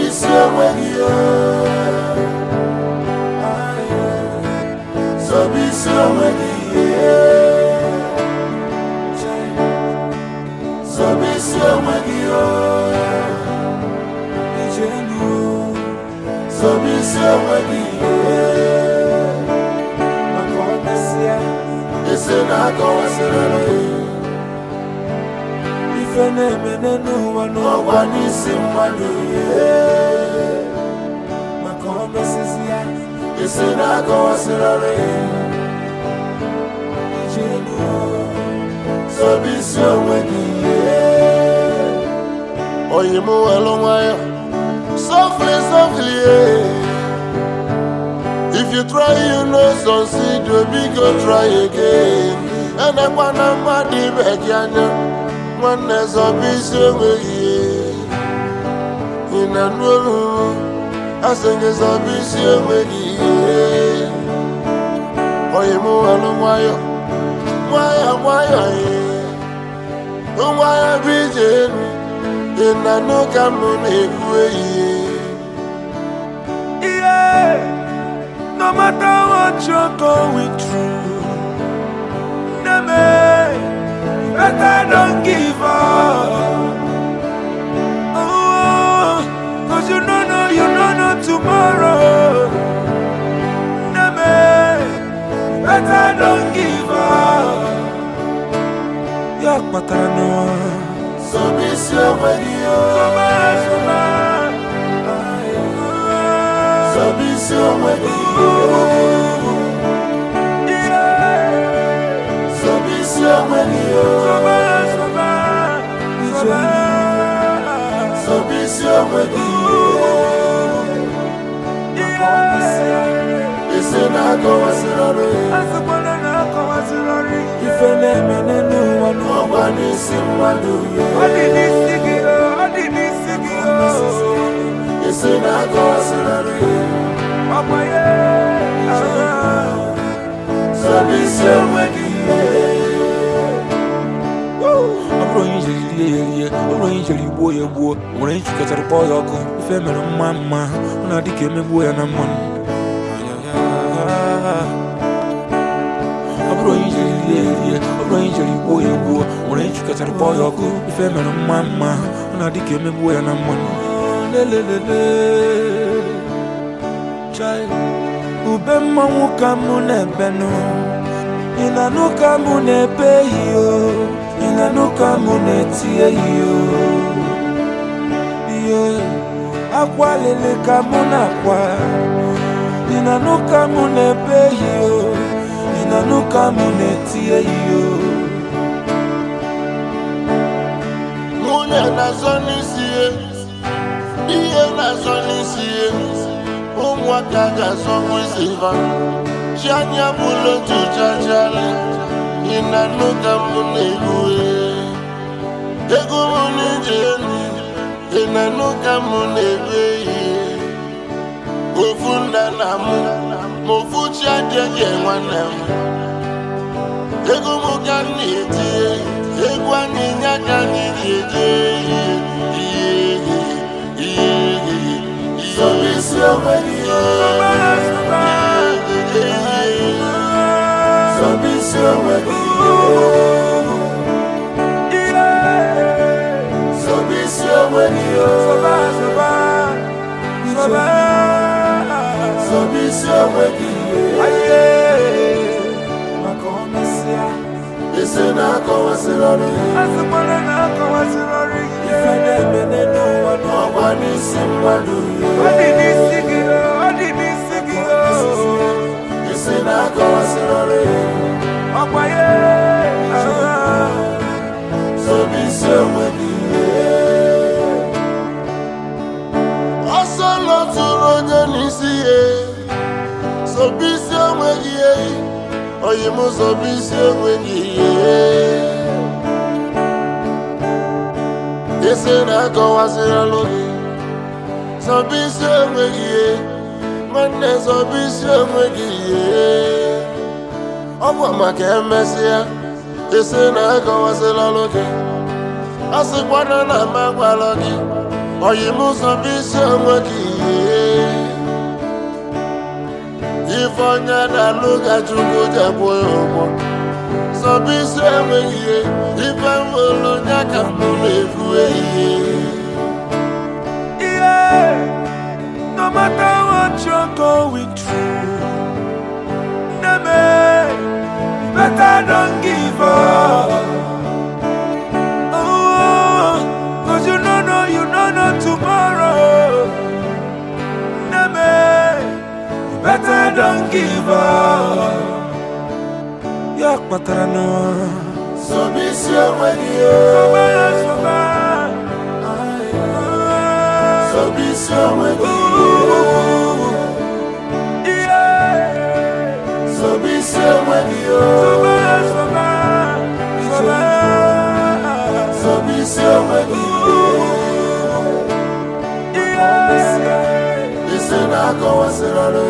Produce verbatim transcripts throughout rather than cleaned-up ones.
Sobisio Magio, Sobisio Magio, Sobisio Magio, Sobisio Magio, Isena Kawasirale. Ifene menenu wano wani simwadu ye Makombe sisia Isena Kawasirale Ijenu Sobisio Magio Oyimu elongwayo Softly, softly If you try, you know succeed, you be go try again. And I wanna madi beganya, one is a busy way. In a new, I think it's a busy way. Oh, you move along, why? Why, why, why, I be in a no come way. No matter what you're going through, Name, better don't give up. Oh, cause you don't know, you don't know tomorrow. Name, better don't give up. Yak patano, Sobisio Magio, Sobisio Magio, Sobisio Magio, Sobisio Magio, Isena Kawasirale, Ifene menenu wano wani simwadu ye. Isena Kawasirale, Sobisio Magio. I'm going to the I'm going to the boy, boy. I'm going to get a boy, if I'm a mamma, and I became a boy and a man. I'm going to the I'm going to the boy, boy. I'm going to get a boy, if I'm a mamma, and I became a boy and a man. Child, Ubema Mukamune Beno, Inanuka Mune Peyo, Inanuka Mune Tieyo, yeah, Aqualele Kamunakwa, Inanuka Mune Peyo, Inanuka Mune Tieyo, Mune Nazonisi. Iye na zonisi, umwa kaga zonwisiva. Shanya bulo tuchachale, ina nuka munegue. Ego munijeni, ina nuka munegue. Ufunda namu, mufucha dege wanamu. Ego mugani eti, ego aninyaka nijede. Sobisio Magio, Sobisio Magio, Sobisio Magio, Sobisio Magio, Makomesia, Isena Kawasirale, Asumana Kawasirale, Ifene menenu wano wani simwadu ye. Isena Kawasirale, Sobisio Magio. Asolo turonye nisiye, Sobisio Magio. Oyimu Sobisio Magio. Isena Kawasirale, Sobisio Magio. Mane Sobisio Magio. Owa makemesia, Isena Kawasirale. Asikwana na magwalogi, Oyimuso bisi onweki Ifonya na luga chukwu jekwo yomo So bisi onweki Ife mwolo nyaka mwolo efuwe Yeah, no matter what you're going through, Neme, better don't give up. Oh, cause you don't know, you don't know tomorrow. Neme, better don't give up. Yak patrano, So bisi onweki sobaya sobaya. So bisi onweki So bisi onweki So bisi onweki Isi na-akọ wasịrọrọ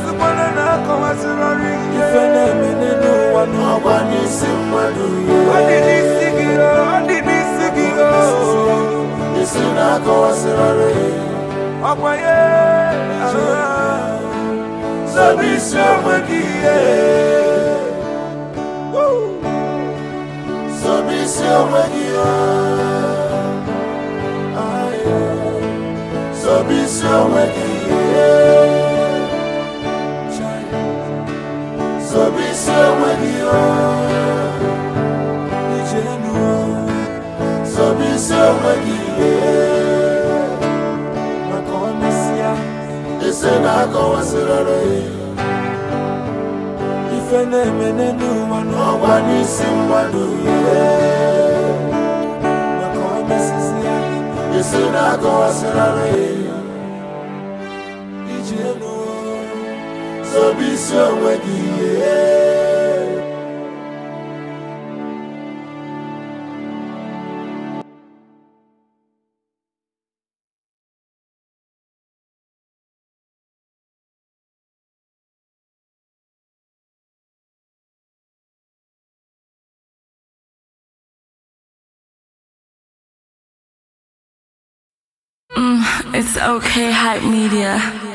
Ife na-emene n'ụwa Ọgwa n'isi mmadụ Ọ dị n'isi gị, ọ dị n'isi gị Isi na-akọ wasịrọrọ Ọgwa ye So bisi onweki So bisi onweki So bisi onweki So bisi onweki So bisi onweki Isi na-akọ wasịrọrọ Ife na-emene n'ụwa Ọgwa n'isi mmadụ maka o mesisi ya Isi na-akọ wasịrọrọ iji elu So bisi onweki Mm, it's okay, Hype Media.